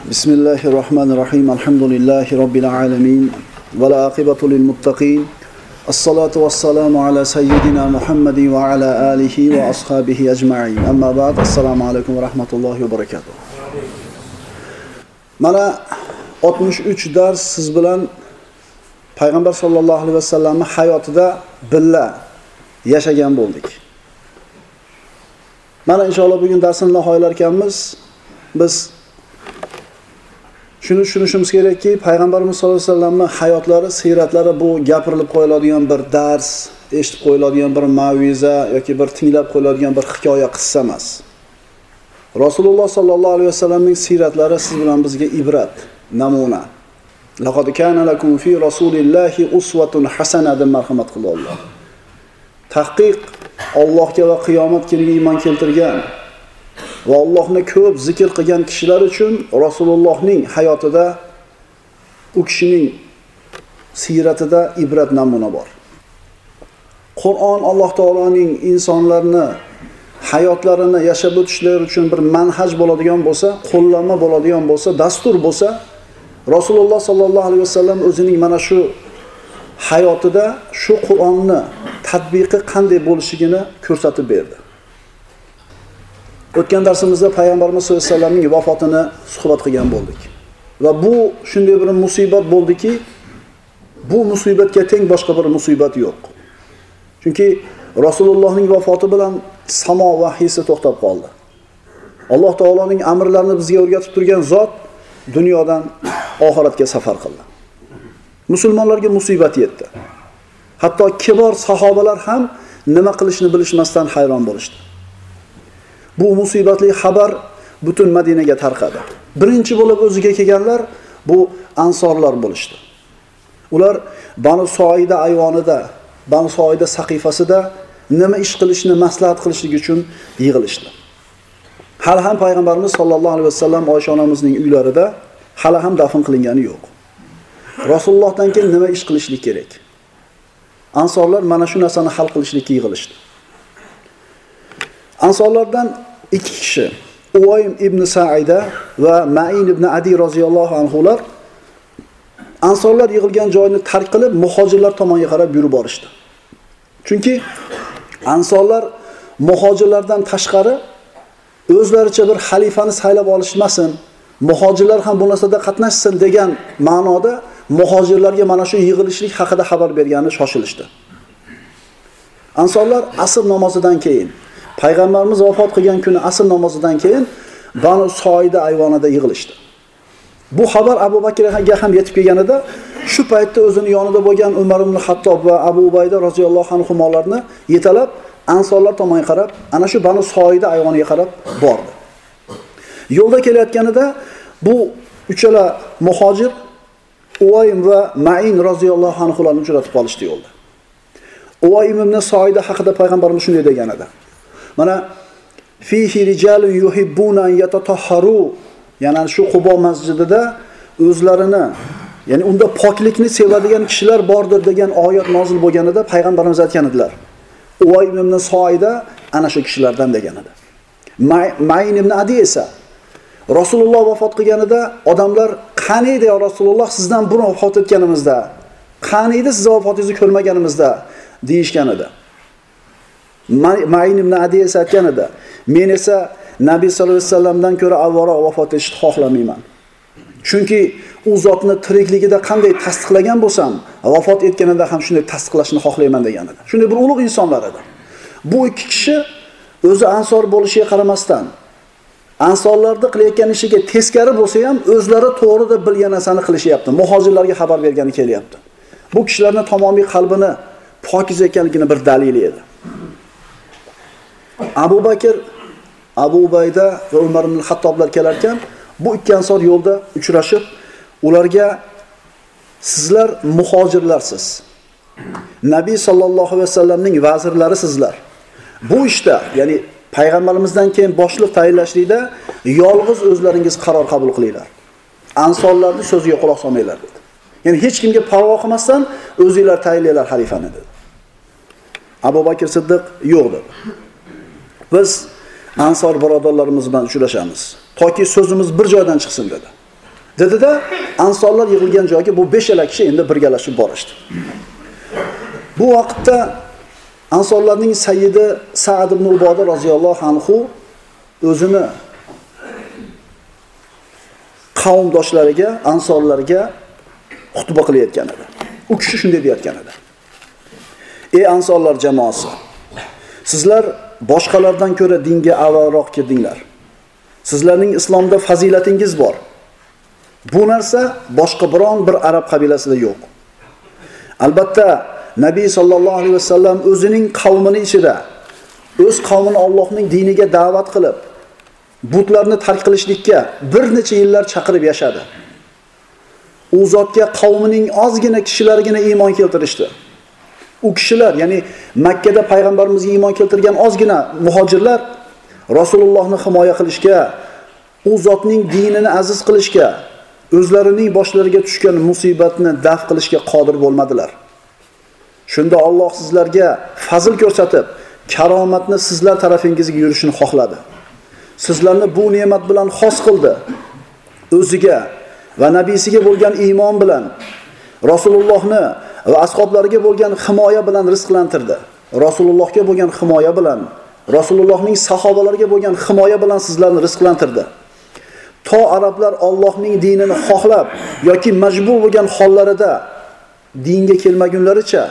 Bismillahirrahmanirrahim. Alhamdulillahi Rabbil alamin. Ve la akibatu lil muttaqin. As-salatu was-salamu ala sayyidina Muhammadin ve ala alihi ve ashabihi ecma'in. Amma ba'd. Assalamu alaykum ve rahmatullahi ve barakatuh. Mana 63 dars siz bilan Payg'ambar sollallohu alayhi vasallamning hayotida billa yashagan bo'ldik. Mana inshaalloh bugun darsni nihoyalar ekanmiz. Biz shuni tushunishimiz kerakki, Payg'ambarimiz sollallohu alayhi vasallamning hayotlari, siyratlari bu gapirilib qo'yiladigan bir dars, eshitib qo'yiladigan bir mav'iza yoki bir tinglab qo'yiladigan bir hikoya, qissa emas. Rasululloh sollallohu alayhi vasallamning siyratlari siz bilan bizga ibrat, namuna. Laqad kana lakum fi rasulillahi uswatun hasana deb marhamat qildi Alloh. Tahqiq Allohga va qiyomat kuniga iymon keltirgan va Allohni ko'p zikr qilgan kishilar uchun Rasulullohning hayotida, u kishining siyratida ibrat namuna bor. Qur'on Alloh taoloning insonlarni hayotlarini yashab o'tishlari uchun bir manhaj bo'ladigan bo'lsa, qo'llanma bo'ladigan bo'lsa, dastur bo'lsa, Rasululloh sollallohu alayhi vasallam o'zining mana shu hayotida shu Qur'onni tatbiqi qanday bo'lishigini ko'rsatib berdi. O'tgan darsimizda Payg'ambarimiz sollallohu alayhi vasallamning vafotini suhbat qilgan bo'ldik. Va bu shunday bir musibat bo'ldiki, bu musibatga teng boshqa bir musibat yo'q. Chunki Rasulullohning vafoti bilan samo vahiysi to'xtab qoldi. Alloh taoloning amrlarini bizga o'rgatib turgan zot dunyodan oxiratga safar qildi. Musulmonlarga musibat yetdi. Hatto kibor sahobalar ham nima qilishni bilishmasdan hayron bo'lishdi. Bu musibatli xabar butun Madinaga tarqadi. Birinchi bo'lib o'ziga kelganlar bu ansorlar bo'lishdi. Ular Banu Soida ayvonida, Banu Soida saqifasida nima ish qilishni maslahat qilishlik uchun yig'ilishdi. Hali ham Payg'ambarimiz sollallohu alayhi vasallam Oysha onamizning uylarida hali ham dafn qilingani yo'q. Rasulullohdan keyin nima ish qilishlik kerak? Ansorlar mana shu narsani hal qilishlikka yig'ilishdi. Ansorlardan ikki kishi, Uvaym ibn Sa'ida va Ma'in ibn Adi roziyallohu anhular Ansorlar yig'ilgan joyni tark qilib muhojirlar tomonga qarab yurib borishdi. Chunki Ansorlar muhojirlardan tashqari o'zlaricha bir xalifani saylab olishmasin, muhojirlar ham bu narsada qatnashsin degan ma'noda muhojirlarga mana shu yig'ilishlik haqida xabar bergani shoshilishdi. Ansorlar asr namozidan keyin, Payg'ambarimiz vafot qilgan kuni asr namozidan keyin Banu Soida ayvonida yig'ilishdi. Bu xabar Abu Bakrga ham yetib kelganida, shu paytda o'zini yonida bo'lgan Umar ibn Hattob va Abu Ubayda roziyallohu anhularni yetalab Ansorlar tomonga qarab, ana shu Banu Soida ayvoniga qarab bordi. Yo'lda kelayotganida bu uchala muhojir Uvaym va Ma'in roziyallohu anhularni uchratib qolishdi yo'lda. Uvaym ibn Soida haqida Payg'ambarimiz shunday degan edi. Mana fihi rijalun yuhibbuna an yatatahharu, ya'ni shu Qubo masjidida o'zlarini, ya'ni unda poklikni sevadigan kishilar bordir degan oyat nozil bo'lganida Payg'ambarimiz aytgan edilar. Uvaym ibn Soida ana shu kishilardan degan edi. Ma'in ibn Adi esa Rasululloh vafot qilganida odamlar qani edi ya Rasululloh, sizdan burun vafot etganimizda, qani edi siz vafotingizni ko'rmaganimizda deyishgan edi. Ma'in ibn Adi esa aytgan edi, men esa Nabiy sollallohu alayhi vasallamdan ko'ra avvalroq vafot etishni xohlamayman. Chunki u zotni tirikligida qanday tasdiqlagan bo'lsam, vafot etganida ham shunday tasdiqlashni xohlayman degan edi. Shunday bir ulug' insonlar edi. Bu ikki kishi o'zi ansor bo'lishiga qaramasdan, ansorlarni qilayotgan ishiga teskari bo'lsa ham o'zlari to'g'ri deb bilgan narsani qilishyapti. Muhojirlarga xabar bergani kelyapti. Bu kishilarning tamomiy qalbini pokiza ekanligini bir dalili edi. Abu Bakr, Abu Ubayda va Umar ibn Hattoblar kelarkan, bu ikki ansor yo'lda uchrashib, ularga sizlar muhojirlarsiz. Nabiy sallallohu alayhi vasallamning vazirlari sizlar. Bu ishda, ya'ni Payg'ambarimizdan keyin boshliq tayinlashlikda yolg'iz o'zlaringiz qaror qabul qilinglar. Ansorlarning so'ziga quloq solmanglar dedi. Ya'ni hech kimga parvo qilmasdan o'zingizlar tayinlanglar xalifani dedi. Abu Bakr Siddiq yo'q dedi. Biz ansor birodarlarimiz bilan uchrashamiz. Toki so'zimiz bir joydan chiqsin dedi. Dedida Ansorlar yig'ilgan joyga bu 5 kishi endi birgalashib borishdi. Bu vaqtda Ansorlarning sayyidi Sa'd ibn Uboda roziyallohu anhu o'zini qavmdoshlariga, Ansorlarga xutba qilayotgan edi. U kishi shunday deyotgan edi: "Ey Ansorlar jamoasi, sizlar boshqalardan ko'ra dinga avvalroq kirdinglar. Sizlarning islomda fazilatingiz bor. Bu narsa boshqa biron bir arab qabilasida yo'q. Albatta, Nabiy sallallohu alayhi vasallam o'zining qavmini ichida o'z qavmini Allohning diniga da'vat qilib, butlarni tark qilishlikka bir necha yillar chaqirib yashadi. U zotga qavmining ozgina kishilargina iymon keltirishdi. U kishilar, ya'ni Makka da payg'ambarimizga iymon keltirgan ozgina muhojirlar Rasulullohni himoya qilishga, u zotning dinini aziz qilishga, o'zlarining boshlariga tushgan musibatni daf qilishga qodir bo'lmadilar. Shunda Alloh sizlarga fazl ko'rsatib, karomatni sizlar tarafingizga yurishini xohladi. Sizlarni bu ne'mat bilan xos qildi. O'ziga va nabiysiga bo'lgan iymon bilan, Rasulullohni va ashablariga bo'lgan himoya bilan rizqlantirdi. Rasulullohga bo'lgan himoya bilan, Rasulullohning sahobalariga bo'lgan himoya bilan sizlarni rizqlantirdi. To arablar Allohning dinini xohlab yoki majbur bo'lgan hollarida dinga kelmagunlaricha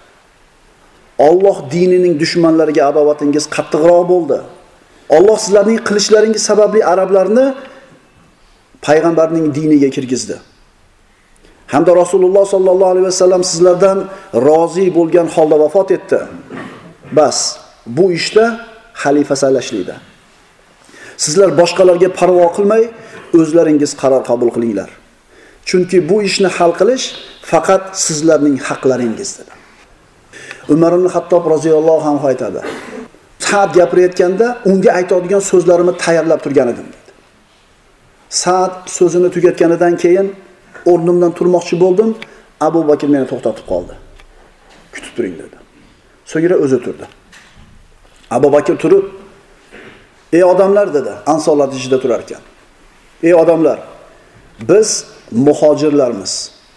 Alloh dinining dushmanlariga adovatingiz qattiqroq bo'ldi. Alloh sizlarning qilishlaringiz sababli arablarni payg'ambarning diniga kirgizdi. Hamda Rasululloh sallallohu alayhi vasallam sizlardan rozi bo'lgan holda vafot etdi. Bas, bu ishda xalifa saylashlikda. Sizlar boshqalarga parvo qilmay, o'zlaringiz qaror qabul qilinglar. Chunki bu ishni hal qilish faqat sizlarning haqlaringiz dedi. Umar ibn Xattob roziyallohu anhu aytadi: Sa'd gapirayotganda unga aytadigan so'zlarimni tayyorlab turgan edim dedi. Sa'd so'zini tugatganidan keyin o'rnimdan turmoqchi bo'ldim, Abu Bakr meni to'xtatib qoldi. Kutib turing dedi. So'ngra o'zi turdi. Abu Bakr turib: "Ey odamlar" dedi, Ansorlar ichida turar ekan. "Ey odamlar, biz muhojirlarmiz.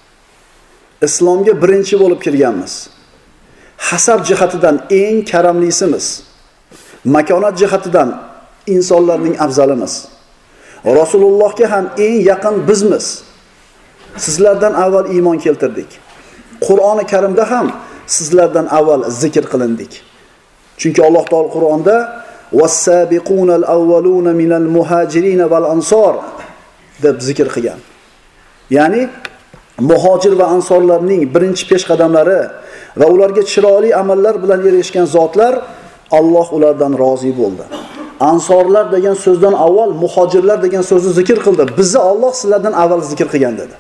Islomga birinchi bo'lib kirganmiz. Hasab jihatidan eng karamlisimiz. Makonat jihatidan insonlarning afzalimiz. Rasulullohga ham eng yaqin bizmiz. Sizlardan avval iymon keltirdik. Qur'oni Karimda ham sizlardan avval zikr qilindik. Chunki Alloh taolo Qur'onda was-sabiqunal awwaluna minal muhajirin val ansor deb zikr qilgan. Ya'ni muhojir va ansorlarning birinchi peshqadamlari va ularga chiroyli amallar bilan erishgan zotlar Alloh ulardan rozi bo'ldi. Ansorlar degan so'zdan avval muhojirlar degan so'zni zikr qildi. Bizni Alloh sizlardan avval zikr qilgan dedi.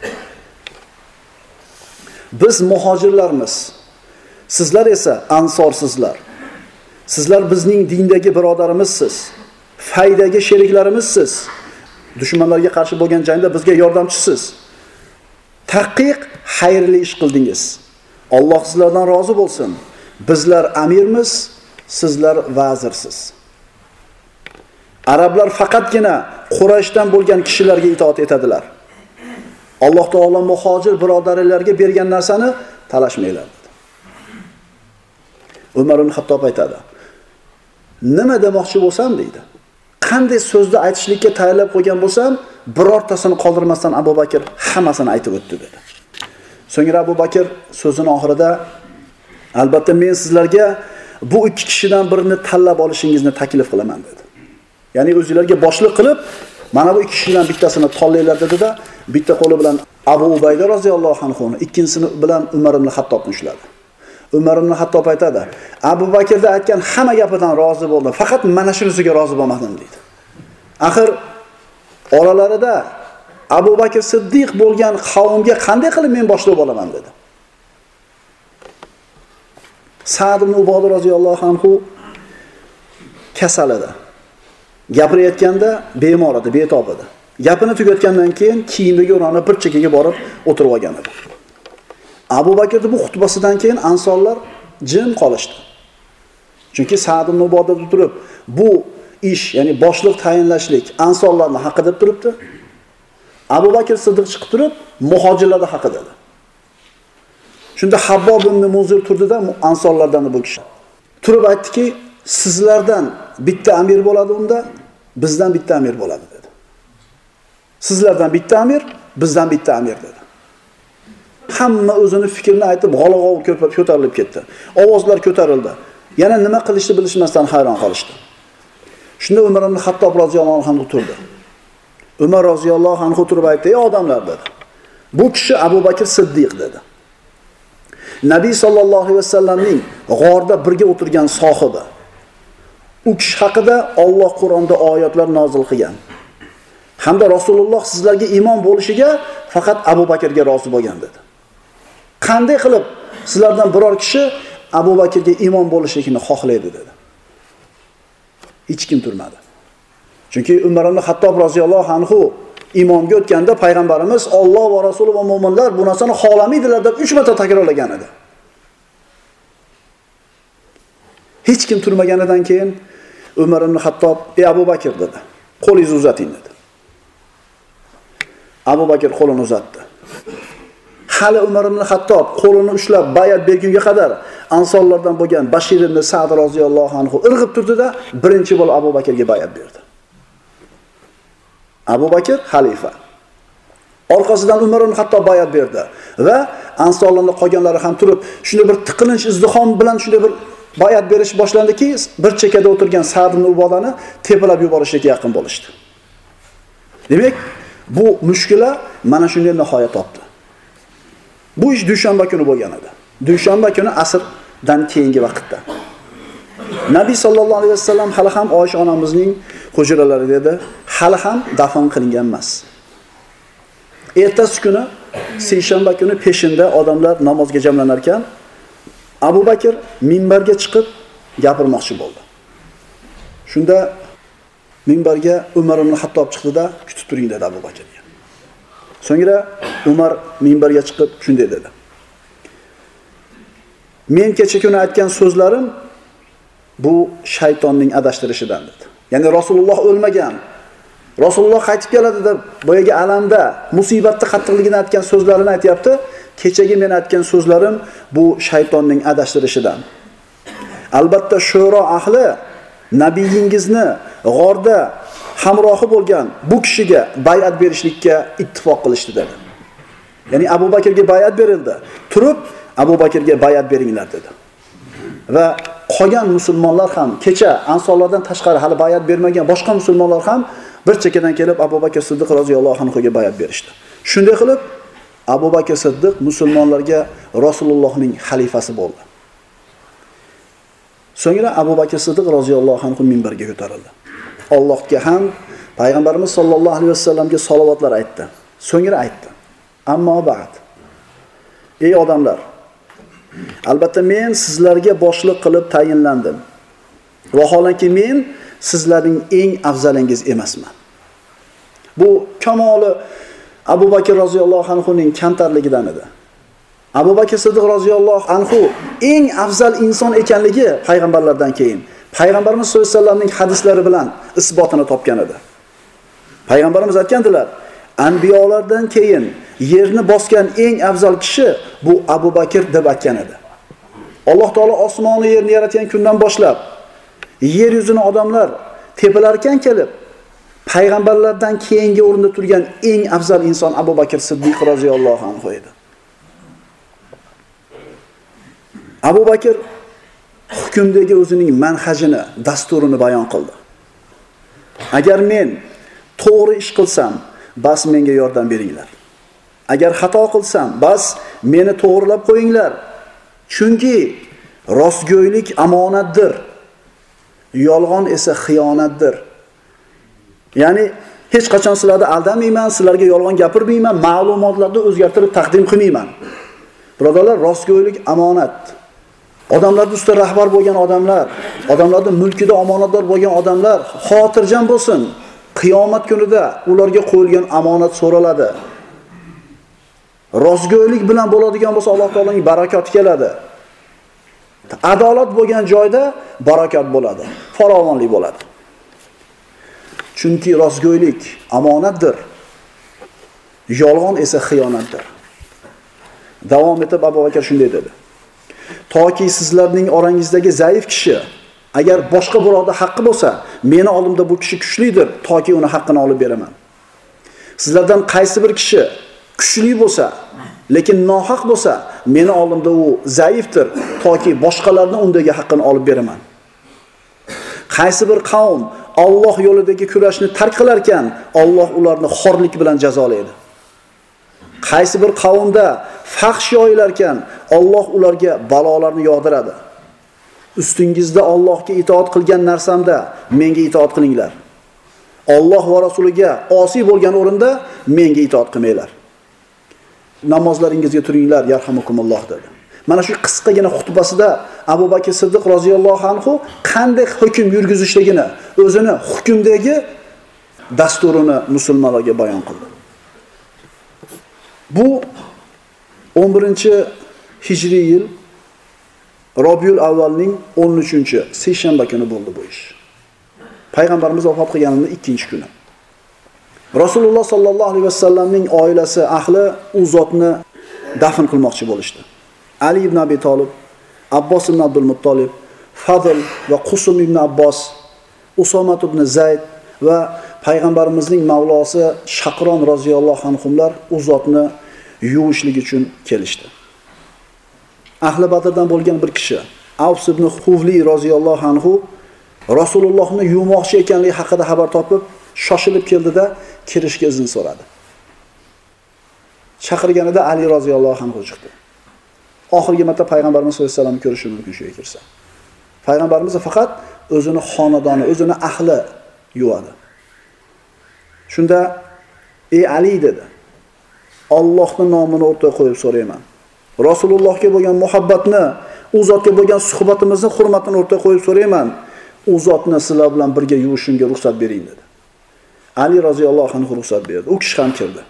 Biz muhojirlarmiz. Sizlar esa ansorsizlar. Sizlar bizning dindagi birodarimizsiz. Faydagi sheriklarimizsiz. Dushmanlarga qarshi bo'lgan jangda bizga yordamchisiz. Taqiq xayrli ish qildingiz. Alloh sizlardan rozi bo'lsin. Bizlar amirmiz, sizlar vazirsiz. Arablar faqatgina Qurayshdan bo'lgan kishilarga itoat etadilar. Alloh taolo muhojir birodarlarga bergan narsani talashmanglar dedi. Umar ibn Xattob aytadi: "Nima demoqchi bo'lsam" deydi. Qanday so'zni aytishlikka tayyorlab qo'ygan bo'lsam, birortasini qoldirmasdan Abu Bakr hammasini aytib o'tdi dedi. So'ngra Abu Bakr so'zining oxirida: "Albatta men sizlarga bu ikki kishidan birini tanlab olishingizni taklif qilaman" dedi. Ya'ni o'zingizlarga boshliq qilib, mana bu ikki kishidan bittasini tanlaylar dedi-da, bitta qo'li bilan Abu Ubayda roziyallohu anhu, ikkinchisini bilan Umar ibn Xattobni ushladi. Umar ibn Xattob aytadi: "Abu Bakrda aytgan hamma gapidan rozi bo'ldim, faqat mana shunisiga rozi bo'lmadim" dedi. Axir oralarida Abu Bakr Siddiq bo'lgan qavmga qanday qilib men boshliq bo'laman dedi. Sa'd ibn Uboda roziyallohu anhu kasal edi. Gapirayotganda bemor edi, betob edi. Gapini tugatgandan keyin kiyimiga o'ranib bir chekkaga borib o'tirib olgan edi. Abu Bakrning bu xutbasidan keyin ansorlar jim qolishdi. Chunki Sa'd ibn Uboda turib, bu ish, ya'ni boshliq tayinlashlik ansorlarning haqqi deb turibdi. Abu Bakr Siddiq chiqib turib, muhojirlar haqida dedi. Shunda Habbob ibn Munzir turdida ansorlardan bu kishi. Turib aytdiki, sizlardan bitta amir bo'ladi unda, bizdan bitta amir bo'ladi dedi. Sizlardan bitta amir, bizdan bitta amir dedi. Hamma o'zini fikrini aytib, g'olag'ov ko'tarilib ketdi. Ovozlar ko'tarildi. Yana nima qilishni bilishmasdan hayron qolishdi. Shunda Umar ibn Xattob roziyallohu anhu turdi. Umar roziyallohu anhu turib aytdi: "Ey odamlar," dedi. "Bu kishi Abu Bakr Siddiq," dedi. Nabiy sallallohu alayhi vasallamning g'orda birga o'tirgan sohibi. U kishi haqida Alloh Qur'onda oyatlar nozil qilgan. Hamda Rasululloh sizlarga iymon bo'lishiga faqat Abu Bakrga rozi bo'lgan dedi. Qanday qilib sizlardan biror kishi Abu Bakrga iymon bo'lishligini xohlaydi dedi. Hech kim turmadi. Chunki Umar ibn Xattob roziyallohu anhu iymonga o'tganda payg'ambarimiz Alloh va Rasuli va mu'minlar bu narsani xohlamaydilar deb 3 marta takrorlagan edi. Hech kim turmaganidan keyin Umar ibn Xattob: "Ey Abu Bakr," dedi. "Qo'lingizni uzating," dedi. Abu Bakr qo'lini uzatdi. Hali Umar ibn Xattob qo'lini ushlab bayat bergunga qadar ansorlardan bo'lgan Bashir ibn Sa'd roziyallohu anhu irg'ib turdi-da, birinchi bo'lib Abu Bakrga bayat berdi. Abu Bakr xalifa. Orqasidan Umar ibn Xattob bayat berdi va ansorlarning qolganlari ham turib, shunday bir tiqilinch izdihom bilan shunday bir bayat berish boshlandiki, bir chekkada o'tirgan Sa'd ibn Ubodani tepalab yuborishga yaqin bo'lishdi. Demak, bu mushkula mana shunday nihoyat topdi. Bu ish dushanba kuni bo'lgan edi. Dushanba kuni asrdan keyingi vaqtda. Nabiy sallallohu alayhi vasallam hali ham Oysha onamizning hujralarida edi, hali ham dafn qilingan emas. Ertasi kuni, seshanba kuni peshinda odamlar namozga jamlanar ekan, Abu Bakr minbarga chiqib gapirmoqchi bo'ldi. Shunda minbarga Umar ibn Xattob chiqdi-da, "Kutib turing," dedi Abu Bakrga. So'ngra Umar minbarga chiqib shunday dedi: "Men kecha kuni aytgan so'zlarim bu shaytonning adashtirishidan," dedi. Ya'ni Rasululloh o'lmagan. Rasululloh qaytib keladi deb boyaga alamda, musibatda qattiqligini aytgan so'zlarini aytayapti. Kechagi men aytgan so'zlarim bu shaytonning adashtirishidan. Albatta Shura ahli nabiyingizni g'orda hamrohi bo'lgan bu kishiga bay'at berishlikka ittifoq qilishdi dedi. Ya'ni Abu Bakrga bay'at berildi. Turib Abu Bakrga bay'at beringlar dedi. Va qolgan musulmonlar ham kecha ansorlardan tashqari hali bay'at bermagan boshqa musulmonlar ham bir chekkadan kelib Abu Bakr Siddiq roziyallohu anhu ga bay'at berishdi. Shunday qilib Abu Bakr Siddiq musulmonlarga Rasulullohning xalifasi bo'ldi. So'ngra Abu Bakr Siddiq roziyallohu anhu minbarga ko'tarildi. Allohga ham payg'ambarimiz sollallohu alayhi vasallamga salovatlar aytdi. So'ngra aytdi: "Ammo ba'd. Ey odamlar, albatta men sizlarga boshliq qilib tayinlandim. Vaholanki men sizlarning eng afzalingiz emasman." Bu kamoli Abu Bakr roziyallohu anhu ning kamtarligidan edi. Abu Bakr Siddiq roziyallohu anhu eng afzal inson ekanligi payg'ambarlardan keyin payg'ambarimiz sollallohu alayhi vasallamning hadislari bilan isbotini topgan edi. Payg'ambarimiz aytgandilar: "Anbiyolardan keyin yerni bosgan eng afzal kishi bu Abu Bakr" deb aytgan edi. Alloh taolo osmonni yerni yaratgan kundan boshlab yer yuzini odamlar tepalarkan kelib payg'ambarlardan keyingi o'rinda turgan eng afzal inson Abu Bakr Siddiq roziyallohu anhu edi. Abu Bakr hukmdagi o'zining manhajini, dasturini bayon qildi. Agar men to'g'ri ish qilsam, bas menga yordam beringlar. Agar xato qilsam, bas meni to'g'rilab qo'yinglar. Chunki rostgo'ylik omonatdir. Yolg'on esa xiyonatdir. Ya'ni hech qachon sizlarni aldamayman, sizlarga yolg'on gapirmayman, ma'lumotlarni o'zgartirib taqdim qilmayman. Birodarlar, rostgo'ylik omonat. Odamlarning ustida rahbar bo'lgan odamlar, odamlarning mulkida omonatdor bo'lgan odamlar xotirjam bo'lsin. Qiyomat kunida ularga qo'yilgan omonat so'raladi. Rostgo'ylik bilan bo'ladigan bo'lsa Alloh taoloning barakoti keladi. Adolat bo'lgan joyda barakat bo'ladi, farovonlik bo'ladi. Chunki rostgo'ylik omonatdir. yolg'on esa xiyonatdir. Davom etib Abu Bakr shunday dedi: toki sizlarning orangizdagi zaif kishi agar boshqa birovda haqqi bo'lsa, meni oldimda bu kishi kuchlidir, toki uni haqqini olib beraman. Sizlardan qaysi bir kishi kuchli bo'lsa, lekin nohaq bo'lsa, meni oldimda u zaifdir, toki boshqalarning undagi haqqini olib beraman. Qaysi bir qavm Alloh yo'lidagi kurashni tark qilar ekan, Alloh ularni xorlik bilan jazolaydi. Qaysi bir qavmda fahsh yoyilar ekan, Alloh ularga balolarni yog'diradi. Ustingizda Allohga itoat qilgan narsamda menga itoat qilinglar. Alloh va rasuliga osiy bo'lgan o'rinda menga itoat qilmanglar. Namozlaringizga turinglar, yarhamukumulloh dedi. Mana shu qisqagina xutbasida Abu Bakr Siddiq roziyallohu anhu qanday hukm yurgizishligini, o'zini hukmdagi dasturini musulmonlarga bayon qildi. Bu 11-hijriy yil Robiul Avvalning 13-seshanba kuni bo'ldi bu ish. Payg'ambarimiz vafot qilganining 2-kuni. Rasululloh sallallohu alayhi vasallamning oilasi, ahli u zotni dafn qilmoqchi bo'lishdi. Ali ibn Abi Talib, Abbos ibn Abdul Muttolib, Fadl va Qusum ibn Abbos, Usomat ibn Zayd va payg'ambarimizning mavlosi Shaqron roziyallohu anhumlar u zotni yuvishlik uchun kelishdi. Ahli Badrdan bo'lgan bir kishi, Avs ibn Huvli roziyallohu anhu Rasulullohni yuvmoqchi ekanligi haqida xabar topib, shoshilib keldida kirishga izn so'radi. Chaqirganida Ali roziyallohu anhu chiqdi. Oxirgi marta payg'ambarimiz sollallohu alayhi vasallamni ko'rishi mumkin shu yerga kirsa. Payg'ambarimiz faqat o'zini xonadoni, o'zini ahli yuvadi. Shunda ey Ali dedi, Allohning nomini o'rtaga qo'yib so'rayman. Rasulullohga bo'lgan muhabbatni, u zotga bo'lgan suhbatimizni hurmatini o'rtaga qo'yib so'rayman. U zotni sizlar bilan birga yuvishimga ruxsat bering dedi. Ali roziyallohu anhu ruxsat berdi. U kishi ham kirdi.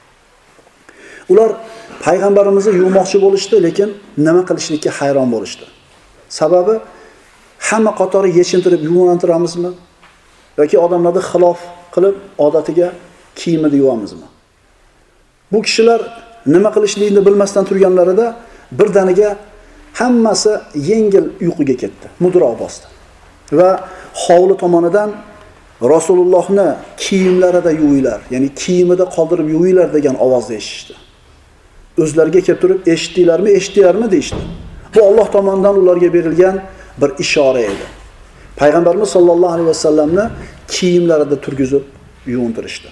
Ular payg'ambarimizni yuvmoqchi bo'lishdi, lekin nima qilishlikka hayron bo'lishdi. Sababi hamma qatori yechintirib yuvintiramizmi yoki odamlarni xilof qilib odatiga kiyimini yuvamizmi? Bu kishilar nima qilishligini bilmasdan turganlarida birdaniga hammasi yengil uyquga ketdi, mudroq bosdi. Va hovli tomonidan Rasulullohni kiyimlarida yuvinglar, ya'ni kiyimida qoldirib yuvinglar degan ovozni eshitdi. O'zlariga kelib turib, eshitdinglarmi deydi. Bu Alloh tomonidan ularga berilgan bir ishora edi. Payg'ambarimiz sollallohu alayhi vasallamni kiyimlarida turgizib yuvintirishdi.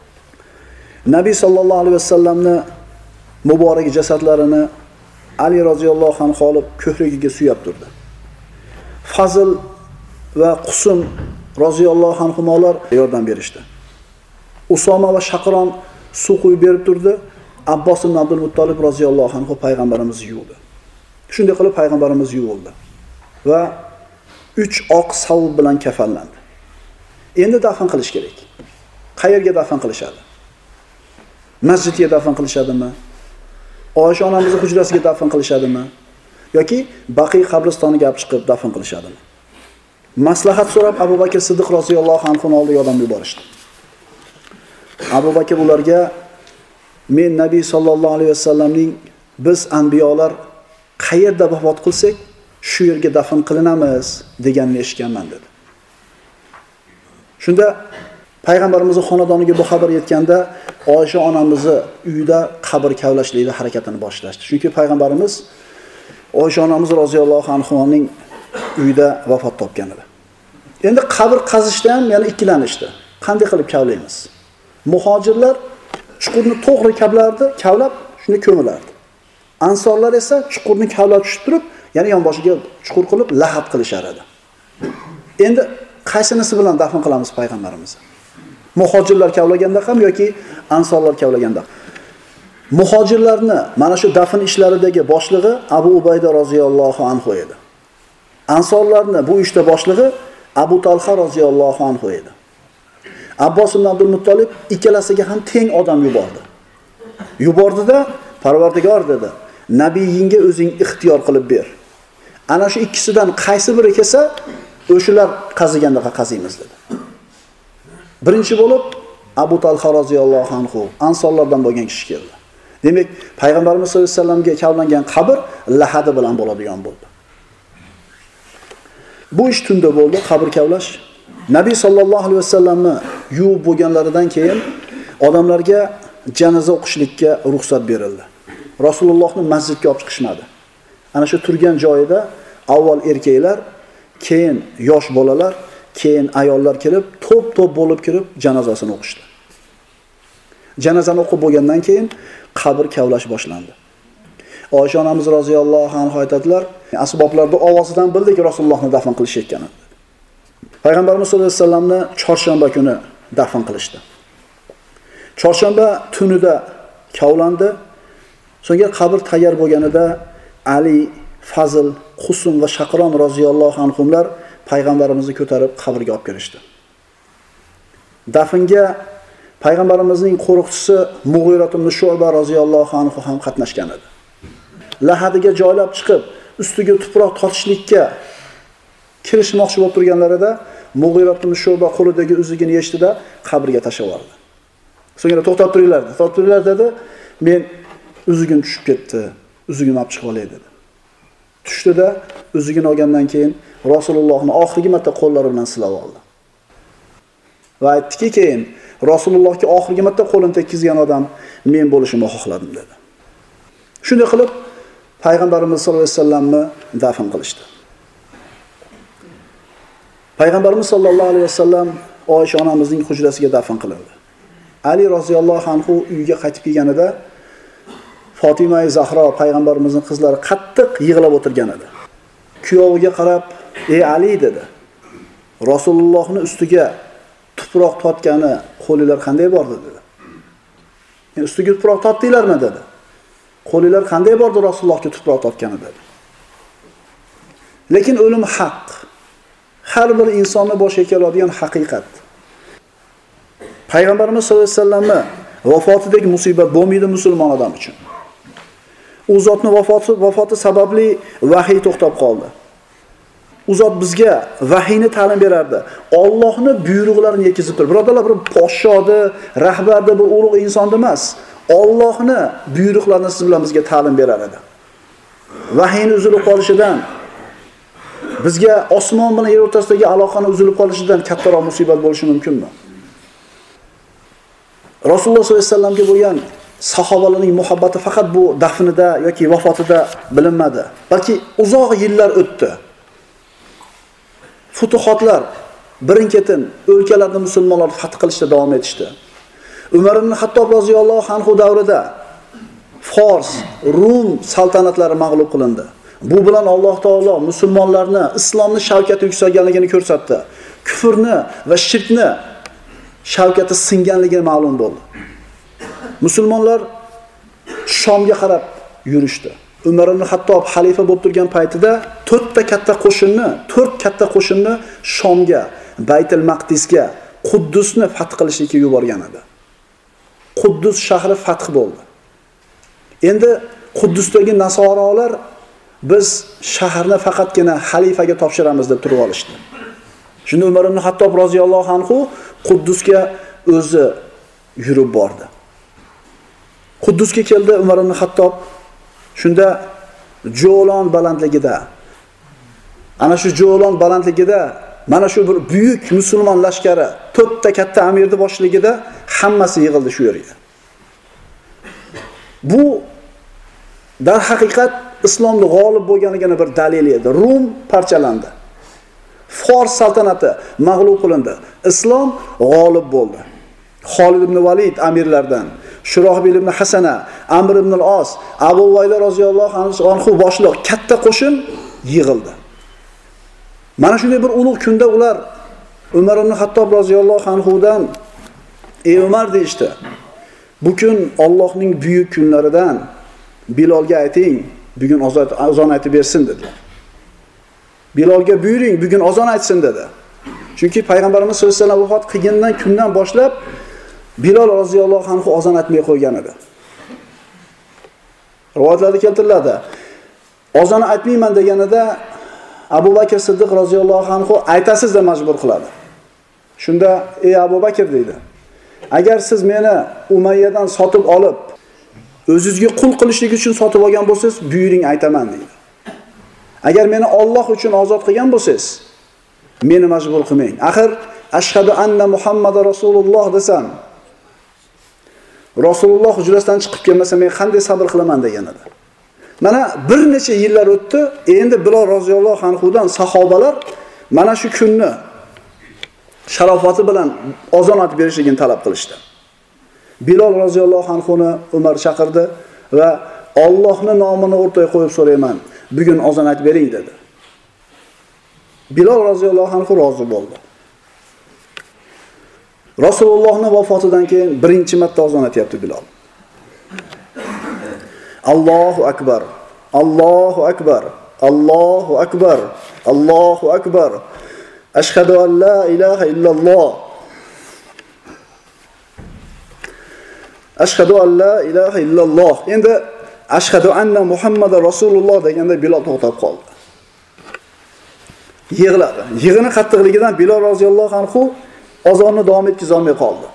Nabiy sollallohu alayhi vasallamni muborak jasadlarini Ali roziyallohu anhu olib ko'hrigiga suyab turdi. Fazl va Qusum roziyallohu anhumolar yordam berishdi. Usoma va Shaqron suv quyib berib turdi. Abbos ibn Abdul Muttolib roziyallohu anhu payg'ambarimizni yuvdi. Shunday qilib payg'ambarimiz yuvildi va 3 oq savub bilan kafanlandi. Endi dafn qilish kerak. Qayerga dafn qilishadi? Masjidga dafn qilishadimi? Oysha onamizning hujrasiga dafn qilishadimi? Yoki Baqiy qabristoniga olib chiqib dafn qilishadimi? Maslahat so'rab Abu Bakr Siddiq roziyallohu anhu oldiga odam yuborishdi. Abu Bakr ularga men Nabiy sallallohu alayhi vasallamning biz anbiyolar qayerda vafot qilsak, shu yerga dafn qilinamiz deganini eshitganman dedi. Shunda payg'ambarimizning xonadoniga bu xabar yetganda Oysha onamizni uyida qabr kavlashlikda harakatini boshlashdi. Chunki payg'ambarimiz Oysha onamiz roziyallohu anhoning uyida vafot topgan edi. Endi qabr qazishda ham yana ikkilanishdi. Qanday qilib kavlaymiz? Muhojirlar chuqurni to'g'ri kavlab shuni ko'milardi. Ansorlar esa chuqurni kavlab tushib turib, yana yonboshiga chuqur qilib lahab qilishar edi. Endi qaysinisi bilan dafn qilamiz payg'ambarimizni? Muhojirlar kavlaganda ham yoki ansorlar kavlaganda? Muhojirlarni mana shu dafn ishlaridagi boshlig'i Abu Ubayda roziyallohu anhu edi. Ansorlarni bu ishda boshlig'i Abu Talha roziyallohu anhu edi. Abbos ibn Abdul Muttolib ikkalasiga ham teng odam yubordi. Yubordida Parvardigor dedi, nabiyingga o'zing ixtiyor qilib ber. Ana shu ikkisidan qaysi biri kelsa, o'shalar qazigandaqa qaziymiz dedi. Birinchi bo'lib Abu Talha roziyallohu anhu ansonlardan bo'lgan kishi keldi. Demak, payg'ambarimiz sollallohu alayhi vasallamga kavlangan qabr lahadi bilan bo'ladigan bo'ldi. Bu ish tunda bo'ldi, qabr kavlash. Nabiy sallallohu alayhi vasallamni yuvib bo'lganlaridan keyin odamlarga janoza o'qishlikka ruxsat berildi. Rasulullohni masjidga olib chiqishmadi. Ana shu turgan joyida avval erkaklar, keyin yosh bolalar, keyin ayollar kelib, to'p-to'p bo'lib kirib janozasini o'qishdi. Janozani o'qib bo'lgandan keyin qabr kavlash boshlandi. Oysha onamiz roziyallohu anha aytadilar, asboblarda ovozidan bildiki Rasulullohni dafn qilishayotganini. Payg'ambarimiz sollallohu alayhi vasallamni chorshanba kuni dafn qilishdi. Chorshanba tunida kavlandi. So'ngra qabr tayyor bo'lganida Ali, Fazl, Husn va Shaqron roziyallohu anhumlar payg'ambarimizni ko'tarib qabrga olib kirishdi. Dafnga payg'ambarimizning qo'riqchisi Mughira ibn Shu'ba roziyallohu anhu ham qatnashgan edi. Lahadiga joylab chiqib, ustiga tuproq tortishlikka kirishmoqchi bo'lib turganlarida Mughira ibn Shu'ba qo'lidagi uzugini yechdida qabrga tashlab yubordi. So'ngra to'xtab turinglar dedi. Men uzugim tushib ketdi. Uzugimni olib chiqib olay dedi. Tushdida uzugini olgandan keyin Rasulullohni oxirgi marta qo'llari bilan silab oldi. Va aytdiki, keyin Rasulullohga oxirgi marta qo'lini tekkizgan odam men bo'lishimni xohladim dedi. Shunday qilib payg'ambarimiz sollallohu alayhi vasallamni dafn qilishdi. Payg'ambarimiz sollallohu alayhi vasallam Oysha onamizning hujrasiga dafn qilindi. Ali roziyallohu anhu uyiga qaytib kelganida Fatima Zahro payg'ambarimizning qizlari qattiq yig'lab o'tirgan edi. Kuyoviga qarab, "Ey Ali" dedi. Rasulullohning ustiga tuproq tortgani qo'linglar qanday bordi dedi. Ustiga tuproq tortdinglarmi dedi. Qo'linglar qanday bordi Rasulullohga tuproq tortgani dedi. Lekin o'lim haq. Har bir insonni boshiga keladigan haqiqat. Payg'ambarimiz sollallohu alayhi vasallamni vafotidagi musibat bo'lmaydi musulmon odam uchun. U zotning vafoti sababli vahiy to'xtab qoldi. U zot bizga vahiyni ta'lim berardi. Allohning buyruqlarini yetkazib turib, birodarlar, bir podshodi, rahbarda bir ulug' insonda emas, Allohning buyruqlarini siz bilan bizga ta'lim berar edi. Vahiyni uzilib qolishidan, bizga osmon bilan yer o'rtasidagi aloqani uzilib qolishidan kattaroq musibat bo'lishi mumkinmi? Rasululloh sollallohu alayhi vasallamga bo'lgan sahobalarning muhabbati faqat bu dafnida yoki vafotida bilinmadi, balki uzoq yillar o'tdi. Futuhotlar birin-ketin o'lkalarni musulmonlar fath qilishda davom etishdi. Umar ibn Hattob roziyallohu anhu davrida Fors, Rum saltanatlari mag'lub qilindi. Bu bilan Alloh taolo musulmonlarni islomni shavkati yuksalganligini ko'rsatdi. Kufrni va shirkni shavkati singanligi ma'lum bo'ldi. Musulmonlar Shomga qarab yurishdi. Umar ibn Hattob xalifa bo'lib turgan paytida 4 katta qo'shinni Shomga, Baytul Maqdisga, Quddusni fath qilishga yuborgan edi. Quddus shahri fath bo'ldi. Endi Quddusdagi nasorolar biz shaharni faqatgina xalifaga topshiramiz deb turib olishdi. Shunda Umar ibn Hattob roziyallohu anhu Quddusga o'zi yurib bordi. Quddusga keldi Umar ibn Hattob. Shunda Jo'lon balandligida, ana shu Jo'lon balandligida mana shu bir buyuk musulmon lashkari, 4 ta katta amirni boshligida hammasi yig'ildi shu yerga. Bu dar haqiqat islomning g'olib bo'lganiga bir dalil edi. Rum parchalandi. Fors saltanati mag'lub qilindi. Islom g'olib bo'ldi. Xolid ibn Valid amirlardan, Shurohbil ibn Hasana, Amr ibn al-Os, Abu Ubayda roziyallohu anhu boshliq katta qo'shin yig'ildi. Mana shunday bir ulug' kunda ular Umar ibn Hattob roziyallohu anhudan "Ey Umar" deydi. Bu kun Allohning buyuk kunlaridan, Bilolga ayting, bugun azon aytib bersin dedilar. Bilolga buyuring, bugun azon aytsin dedi. Chunki payg'ambarimiz sollallohu alayhi vasallam vafot qilgandan kundan boshlab Bilol roziyallohu anhu azon aytmay qo'ygan edi. Rivoyatlarda keltiriladi. Azon aytmayman deganida Abu Bakr Siddiq roziyallohu anhu aytasiz deb majbur qiladi. Shunda "Ey Abu Bakr" deydi. agar siz meni Umayyadan sotib olib, o'zingizga qul qilishlik uchun sotib olgan bo'lsangiz, buyuring aytaman deydi. Agar meni Alloh uchun ozod qilgan bo'lsangiz, meni majbur qilmang. Axir ashhadu anna Muhammadar Rasululloh desam, Rasululloh hujrasidan chiqib kelmasa men qanday sabr qilaman degan edi. Mana bir necha yillar o'tdi, endi Bilol roziyallohu anhudan sahobalar mana shu kunni sharofati bilan ozon aytib berishligini talab qilishdi. Bilol roziyallohu anhuni Umar chaqirdi va Allohning nomini o'rtaga qo'yib so'rayman, bugun ozon aytib bering dedi. Bilol roziyallohu anhu rozi bo'ldi. Rasulullohning vafotidan keyin birinchi marta ozon aytyapti Bilol. Allohu akbar. Allohu akbar. Allohu akbar. Allohu akbar. Ashhadu an la ilaha illalloh. Ashhadu an la ilaha illalloh. Endi ashhadu anna Muhammadar Rasululloh deganda Bilol to'xtab qoldi. Yig'ladi. Yig'ini qattiqligidan Bilol roziyallohu anhu ozonni davom etkiza olmay qoldi.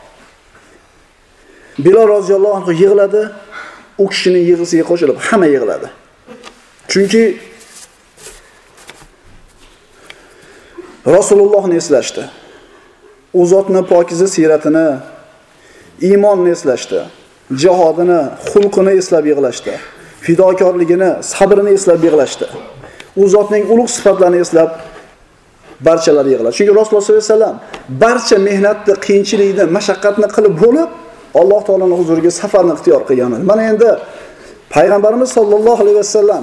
Bilol roziyallohu anhu yig'ladi, u kishining yig'isiga qo'shilib hamma yig'ladi. Chunki Rasulullohni eslashdi. U zotning pokiza siyratini, iymonni eslashdi. Jihodini, xulqini eslab yig'lashdi. Fidokorligini, sabrini eslab yig'lashdi. U zotning ulug' sifatlarini eslab barchalar yig'ladi. Chunki Rasululloh sollallohu alayhi vasallam barcha mehnatni, qiyinchilikni, mashaqqatni qilib bo'lib, Alloh taoloning huzuriga safarni ixtiyor qilgan. Mana endi payg'ambarimiz sollallohu alayhi vasallam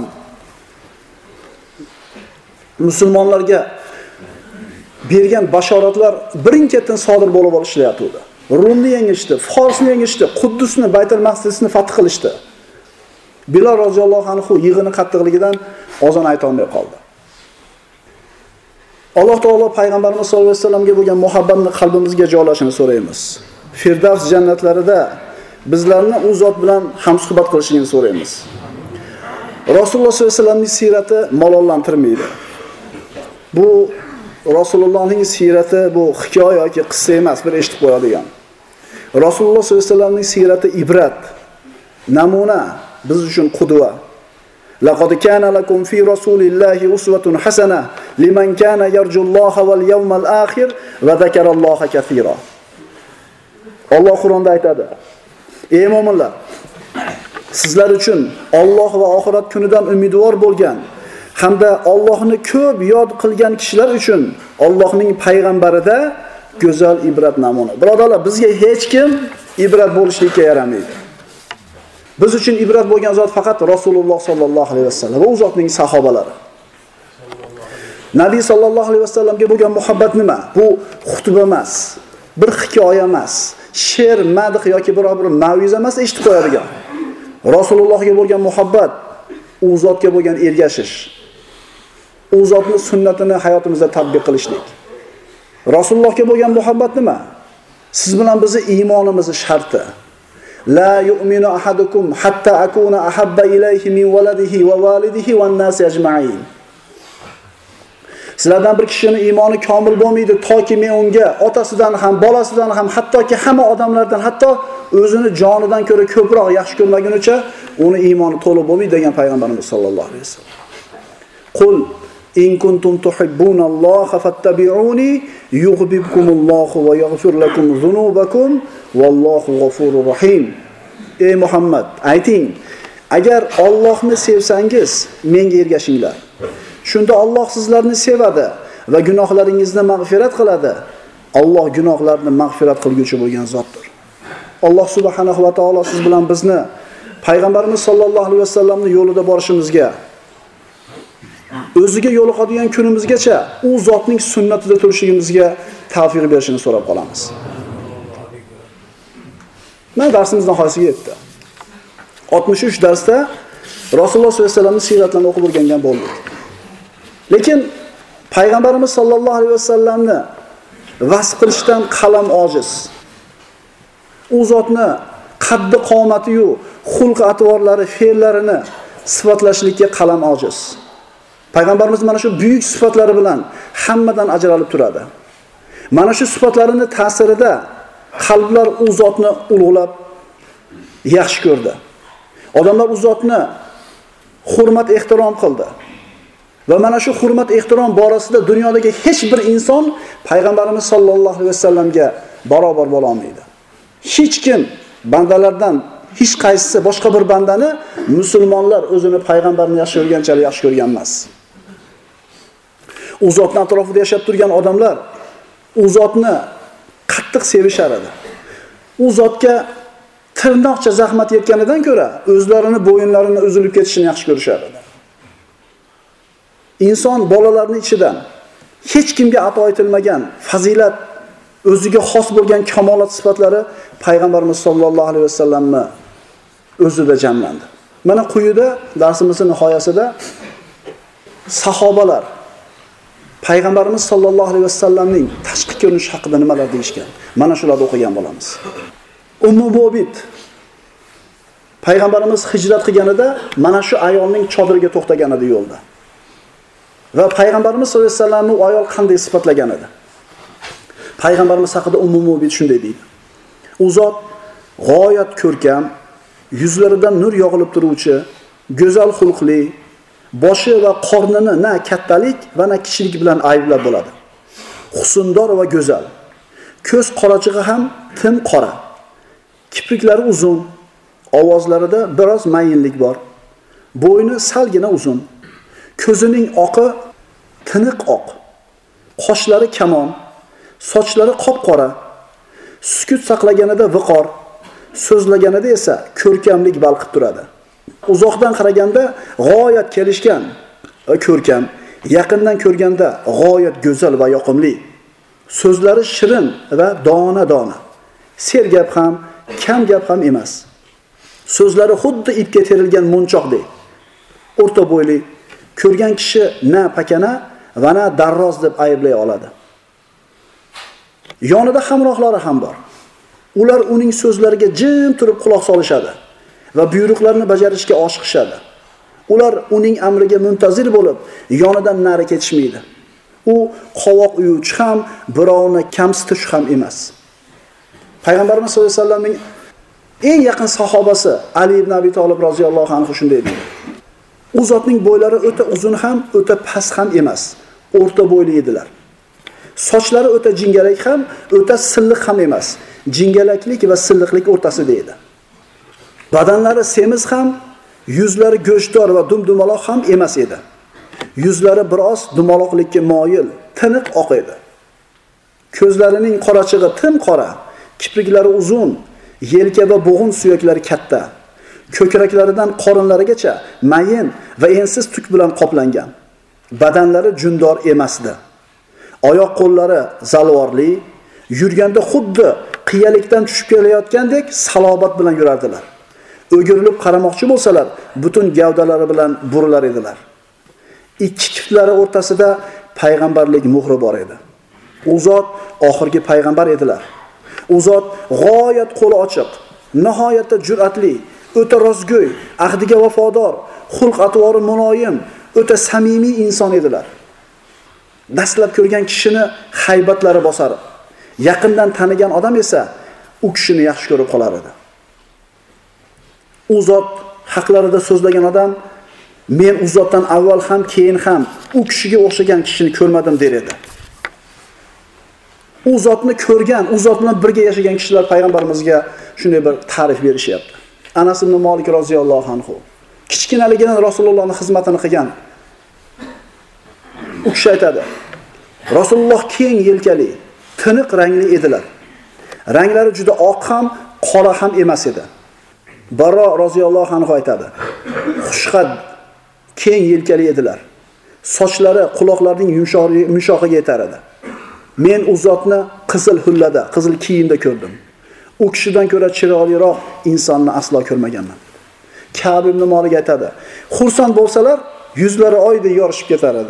musulmonlarga bergan bashoratlar birin-ketin sodir bo'lib olishlayapti. Rumni yengishdi, Forsni yengishdi, Quddusni, Baytul Maqdisni fath qilishdi. Bilol roziyallohu anhu yig'ini qattiqligidan ozon ayta olmay qoldi. Alloh taolo payg'ambarimiz sollallohu alayhi vasallamga bo'lgan muhabbatni qalbimizga joylashini so'raymiz. Firdavs jannatlarida bizlarni u zot bilan hamsuhbat qilishini so'raymiz. Rasululloh sollallohu alayhi vasallamning siyrati malollantirmaydi. Bu Rasulullohning siyrati bu hikoya yoki qissa emas, bir eshitib qo'yadigan. Rasululloh sollallohu alayhi vasallamning siyrati ibrat, namuna, biz uchun qudva. Laqad kana lakum fi rasulillahi uswatun hasana liman kana yarjulloha wal yawmal akhir va zakaralloha kaseera. Alloh Qur'onda aytadi: "Ey mu'minlar, sizlar uchun Alloh va oxirat kunidan umidvor bo'lgan hamda Allohni ko'p yod qilgan kishilar uchun Allohning payg'ambarida go'zal ibrat namuna." Birodarlar, bizga hech kim ibrat bo'lishlikka yaramaydi. Biz uchun ibrat bo'lgan zot faqat Rasululloh sollallohu alayhi vasallam va u zotning sahobalari. Nabiy sollallohu alayhi vasallamga bo'lgan muhabbat nima? Bu xutba emas, bir hikoya emas, she'r, madh yoki biror bir mav'iza emas, eshitib qo'yadigan. Rasulullohga bo'lgan muhabbat u zotga bo'lgan ergashish. U zotning sunnatini hayotimizda tatbiq qilishlik. Rasulullohga bo'lgan muhabbat nima? Siz bilan bizning iymonimizning sharti. La yu'minu ahadukum hatta akuna ahabba ilayhi min waladihi wa walidihi wan nasi ajma'in. Sizlardan bir kishining iymoni komil bo'lmaydi toki men unga otasidan ham, bolasidan ham, hattoki hamma odamlardan, hatto o'zini jonidan ko'ra ko'proq yaxshi ko'rmagunicha uni iymoni to'liq bo'lmaydi degan payg'ambarimiz sollallohu alayhi vasallam. Qul in kuntum tuhibbunalloha fattabi'uni yuhibbukumullohu va yaghfir lakum zunubakum vallohu g'afurur rahim. Ey Muhammad, ayting, agar Allohni sevsangiz, menga ergashinglar. Shunda Alloh sizlarni sevadi va gunohlaringizni mag'firat qiladi. Alloh gunohlarni mag'firat qilguvchi bo'lgan zotdir. Alloh subhanahu va taolo siz bilan bizni payg'ambarimiz sollallohu alayhi vasallamning yo'lida borishimizga, o'ziga yo'liqadigan kunimizgacha u zotning sunnatida turishligimizga tavfiq berishini so'rab qolamiz. Mana darsimiz nihoyasiga yetdi. 63 darsda Rasululloh sollallohu alayhi vasallamning siyratlarini o'qib o'rgangan bo'ldik. Lekin payg'ambarimiz sollallohu alayhi vasallamni vasf qilishdan qalam ojiz. U zotni qaddi qomati-yu, xulq atvorlari, fe'llarini sifatlashlikka qalam ojiz. Payg'ambarimiz mana shu buyuk sifatlari bilan hammadan ajralib turadi. Mana shu sifatlarini ta'sirida Qalblar u zotni ulug'lab yaxshi ko'rdi. Odamlar u zotni hurmat ehtirom qildi. Va mana shu hurmat ehtirom borasida dunyodagi hech bir inson payg'ambarimiz sollallohu alayhi vasallamga barobar bo'la olmaydi. Hech kim bandalardan hech qaysisi boshqa bir bandani musulmonlar o'zini payg'ambarni yaxshi ko'rganchalik yaxshi ko'rgan emas. U zotning atrofida yashab turgan odamlar u zotni qattiq sevishar edi. U zotga tirnoqcha zahmat yetganidan ko'ra o'zlarini bo'yinlarini uzilib ketishini yaxshi ko'rishar edi. Inson bolalarning ichidan hech kimga ato etilmagan fazilat, o'ziga xos bo'lgan kamolat sifatlari payg'ambarimiz sollallohu alayhi vasallamni o'zida jamlandi. Mana quyida darsimizning nihoyasida sahobalar payg'ambarimiz sollallohu alayhi vasallamning tashqi ko'rinishi haqida nimalar deyishgan. Mana shularni o'qigan bo'lamiz. Ummu Mubit payg'ambarimiz hijrat qilganida mana shu ayolning chodiriga to'xtagan edi yo'lda. Va payg'ambarimiz sollallohu alayhi vasallamni u ayol qanday sifatlagan edi? Payg'ambarimiz haqida Ummu Mubit shunday deydi. U zot g'oyat ko'rkam, yuzlaridan nur yog'ilib turuvchi, go'zal xulqli, boshi va qornini na kattalik va na kichiklik bilan ayblab bo'ladi. Husndor va go'zal. Ko'z qorachig'i ham tim qora. Kipriklari uzun, ovozlarida biroz mayinlik bor. Bo'yni salgina uzun. Ko'zining oqi tiniq oq. Qoshlari kamon, sochlari qop-qora. Sukut saqlaganida viqor, so'zlaganida esa ko'rkamlik balqib turadi. Uzoqdan qaraganda g'oyat kelishgan va ko'rkam, yaqindan ko'rganda g'oyat go'zal va yoqimli. So'zlari shirin va dona-dona. Sergap ham, kam gap ham emas. So'zlari xuddi ipga terilgan munchoqdek. O'rta bo'yli, ko'rgan kishi na pakana va na darroz deb ayblay oladi. Yonida hamrohlari ham bor. Ular uning so'zlariga jim turib quloq solishadi va buyruqlarini bajarishga oshiqishadi. Ular uning amriga muntazir bo'lib, yonidan nari ketishmaydi. U qovoq uyuvchi ham, birovni kamsitish ham emas. Payg'ambarimiz sollallohu alayhi vasallamning eng yaqin sahobasi Ali ibn Abi Talib roziyallohu anhu shunday deydi. U zotning bo'ylari o'ta uzun ham, o'ta past ham emas, o'rta bo'yli edilar. Sochlari o'ta jingalak ham, o'ta silliq ham emas. Jingalaklik va silliqlik o'rtasida edi. Badanlari semiz ham, yuzlari go'shtdor va dumdumaloq ham emas edi. Yuzlari biroz dumaloqlikka moyil, tiniq oq edi. Ko'zlarining qorachig'i tim qora, kipriklari uzun, yelka va bo'g'in suyaklari katta. Ko'kraklaridan qorinlarigacha mayin va ensiz tuk bilan qoplangan. Badanlari jundor emasdi. Oyoq qo'llari zalvorli, yurganda xuddi qiyalikdan tushib kelayotgandek salobat bilan yurardilar. O'girilib qaramoqchi bo'lsalar, butun gavdalari bilan burilar edilar. Ikki kiftlari o'rtasida payg'ambarlik muhri bor edi. U zot oxirgi payg'ambar edilar. U zot g'oyat qo'li ochiq, nihoyatda jur'atli, o'ta rozgo'y, ahdiga vafodor, xulq-atvori muloyim, o'ta samimiy inson edilar. Dastlab ko'rgan kishini haybatlari bosar. Yaqindan tanigan odam esa u kishini yaxshi ko'rib qolar edi. U zot haqlarida so'zlagan odam men u zotdan avval ham keyin ham u kishiga o'xshagan kishini ko'rmadim der edi. U zotni ko'rgan, u zot bilan birga yashagan kishilar payg'ambarimizga shunday bir ta'rif berishyapti. Anas ibn Malik roziyallohu anhu kichkinaligidan Rasulullohning xizmatini qilgan. U kishi aytadi: Rasululloh keng yelkali, tiniq rangli edilar. Ranglari juda oq ham, qora ham emas edi. Barro roziyallohu anhu aytadi: Xushqad, keng yelkali edilar. Sochlari quloqlarining yumshog'iga yetar edi. Men u zotni qizil hullada, qizil kiyimda ko'rdim. U kishidan ko'ra chiroyliroq insonni aslo ko'rmaganman. Ka'b ibn Malik aytadi: Xursand bo'lsalar, yuzlari oydek yorishib ketar edi.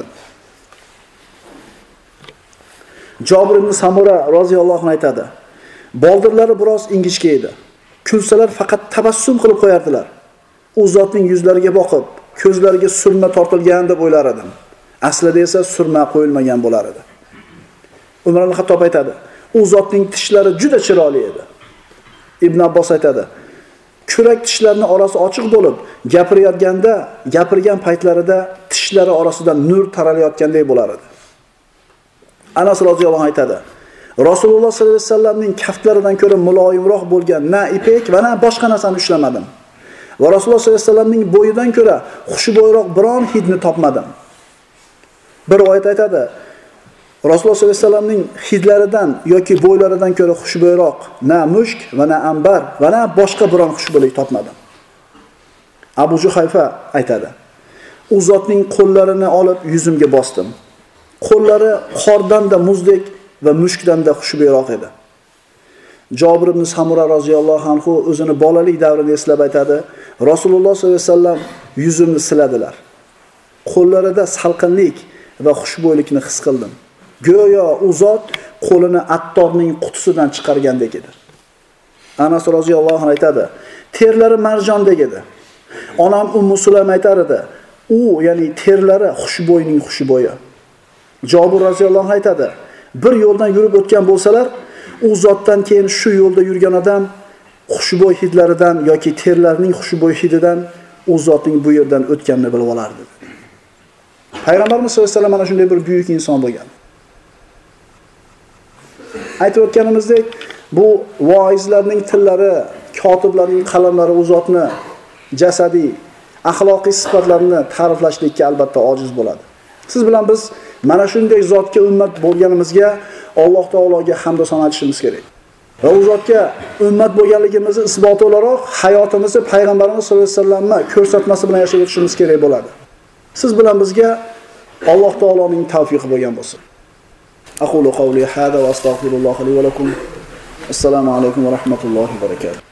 Jabir ibn Samura roziyallohu anhu aytadi: Boldirlari biroz ingichka edi. Kulsalar faqat tabassum qilib qo'yardilar. U zotning yuzlariga boqib, ko'zlariga surma tortilgan deb o'ylar edim. Aslida esa surma qo'yilmagan bo'lar edi. Umar al-Xattob aytadi: U zotning tishlari juda chiroyli edi. Ibn Abbos aytadi: "Kurak tishlarining orasi ochiq bo'lib, gapirgan paytlarida tishlari orasidan nur taralayotgandek bo'lar edi." Anas roziyallohu anhu aytadi: "Rasululloh sollallohu alayhi vasallamning kaftlaridan ko'ra muloyimroq bo'lgan na ipek va na boshqa narsani ushlamadim. Va Rasululloh sollallohu alayhi vasallamning bo'yidan ko'ra xushbo'yroq biron hidni topmadim." Bir rivoyat aytadi: Rasululloh sollallohu alayhi vasallamning hidlaridan yoki bo'ylaridan ko'ra xushbo'yroq na mushk va na ambar va na boshqa biron xushbo'ylik topmadim. Abu Juhayfa aytadi: "U zotning qo'llarini olib yuzimga bosdim. Qo'llari qordan-da muzdek va mushkdan-da xushbo'yroq edi." Jobir ibn Samura roziyallohu anhu o'zini bolalik davrini eslab aytadi: "Rasululloh sollallohu alayhi vasallam yuzimni siladilar. Qo'llarida salqinlik va xushbo'ylikni his qildim. Go'yo u zot qo'lini attorning qutisidan chiqargandek edi." Anas roziyallohu anhu aytadi: "Terlari marjondek edi. Onam Ummu Sulaym aytar edi: u ya'ni terlari xushbo'yning xushbo'yi." Jobir roziyallohu anhu aytadi: "Bir yo'ldan yurib o'tgan bo'lsalar, u zotdan keyin shu yo'lda yurgan odam xushbo'y hidlaridan yoki terlarining xushbo'y hididan u zotning bu yerdan o'tganini bilib olardi." Payg'ambarimiz sollallohu alayhi vasallam mana shunday bir buyuk inson bo'lgan. Aytib o'tganimizdek, bu voizlarning tillari, kotiblarning qalamlari u zotni jasadiy, axloqiy sifatlarini ta'riflashlikka albatta ojiz bo'ladi. Siz bilan biz mana shunday zotga ummat bo'lganimizga Alloh taologa hamd va sano aytishimiz kerak. Va u zotga ummat bo'lganligimizni isboti o'laroq hayotimizni payg'ambarimiz sollallohu alayhi vasallamning ko'rsatmasi bilan yashab o'tishimiz kerak bo'ladi. Siz bilan bizga Alloh taoloning tavfiqi bo'lgan bo'lsin. Aqulu qawli hada va astagfirulloh li va lakum. Assalomu alaykum va rahmatullohi va barakatuh.